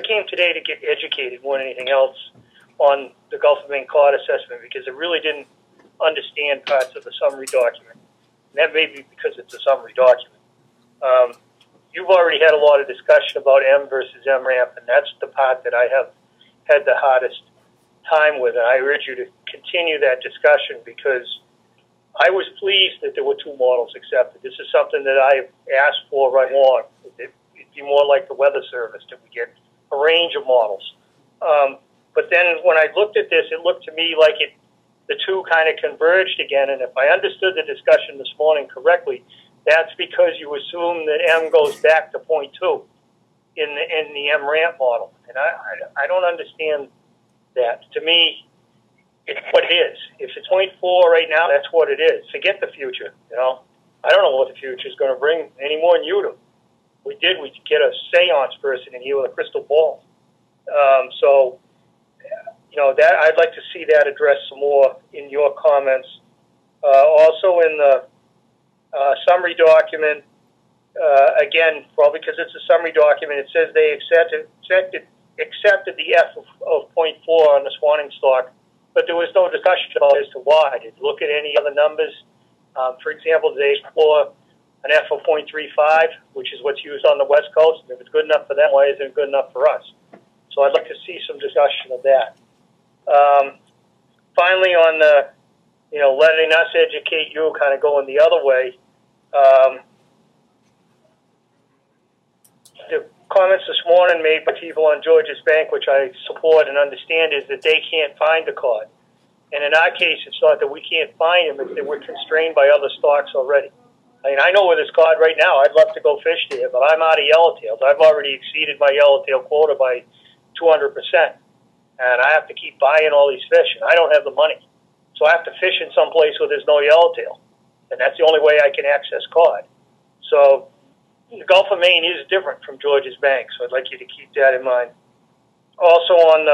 came today to get educated more than anything else on the Gulf of Maine cod assessment because I really didn't understand parts of the summary document. And that may be because it's a summary document. You've already had a lot of discussion about M versus MRAP, and that's the part that I have had the hardest time with. And I urge you to continue that discussion because I was pleased that there were two models accepted. This is something that I've asked for right along. It'd be more like the Weather Service that we get a range of models. But then when I looked at this, it looked to me like the two kind of converged again. And if I understood the discussion this morning correctly, that's because you assume that M goes back to 0.2 in the MRAMP model. And I don't understand that. To me, it's what it is. If it's 0.4 right now, that's what it is. Forget the future, you know. I don't know what the future is going to bring any more than you do. We get a seance person in here with a crystal ball. So, you know, that I'd like to see that addressed some more in your comments. Also in the summary document, again, probably because it's a summary document, it says they accepted the F of 0.4 on the spawning stock, but there was no discussion about as to why. Did you look at any other numbers? For example, did they explore an F of 0.35, which is what's used on the West Coast? And if it's good enough for them, why isn't it good enough for us? So I'd like to see some discussion of that. Finally, on the, you know, letting us educate you, kind of going the other way, the comments this morning made by people on Georges Bank, which I support and understand, is that they can't find the cod. And in our case, it's not that we can't find them, it's that we're constrained by other stocks already. I mean, I know where there's cod right now. I'd love to go fish there, but I'm out of yellowtails. I've already exceeded my yellowtail quota by 200%. And I have to keep buying all these fish, and I don't have the money. So I have to fish in some place where there's no yellowtail. And that's the only way I can access cod. So the Gulf of Maine is different from Georges Bank, so I'd like you to keep that in mind. Also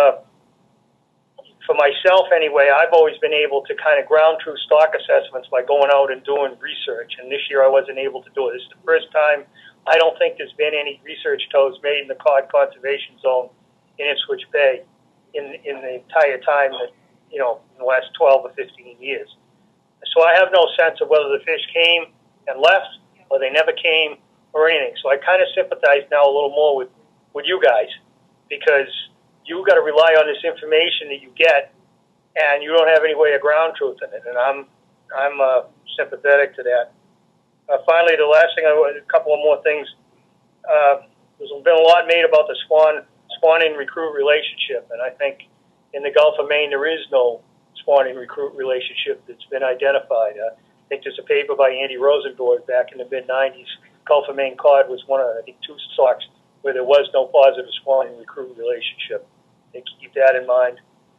for myself anyway, I've always been able to kind of ground truth stock assessments by going out and doing research, and this year I wasn't able to do it. This is the first time I don't think there's been any research tows made in the cod conservation zone in Ipswich Bay in the entire time that, you know, in the last 12 or 15 years. So I have no sense of whether the fish came and left or they never came or anything. So I kind of sympathize now a little more with you guys because you've got to rely on this information that you get and you don't have any way of ground truth in it. And I'm sympathetic to that. Finally, the last thing, a couple of more things. There's been a lot made about the spawning recruit relationship, and I think in the Gulf of Maine there is no spawning recruit relationship that's been identified. I think there's a paper by Andy Rosenborg back in the mid-90s. Gulf of Maine cod was one of, I think, two stocks where there was no positive spawning recruit relationship. I think keep that in mind.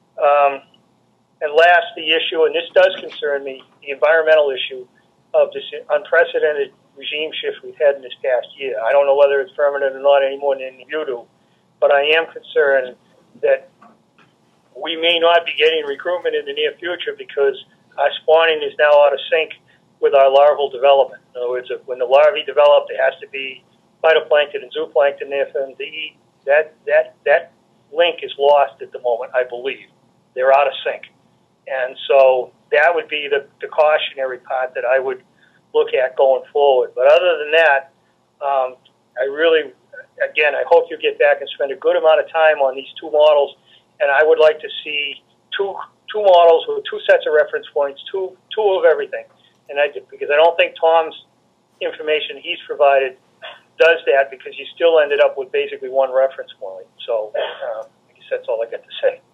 And last, the issue, and this does concern me, the environmental issue of this unprecedented regime shift we've had in this past year. I don't know whether it's permanent or not any more than you do, but I am concerned that we may not be getting recruitment in the near future because our spawning is now out of sync with our larval development. In other words, when the larvae develop, there has to be phytoplankton and zooplankton there for them to eat. That link is lost at the moment, I believe. They're out of sync. And so that would be the cautionary part that I would look at going forward. But other than that, I really, again, I hope you get back and spend a good amount of time on these two models. And I would like to see two models with two sets of reference points, two of everything. And because I don't think Tom's information he's provided does that because you still ended up with basically one reference point. So I guess that's all I got to say.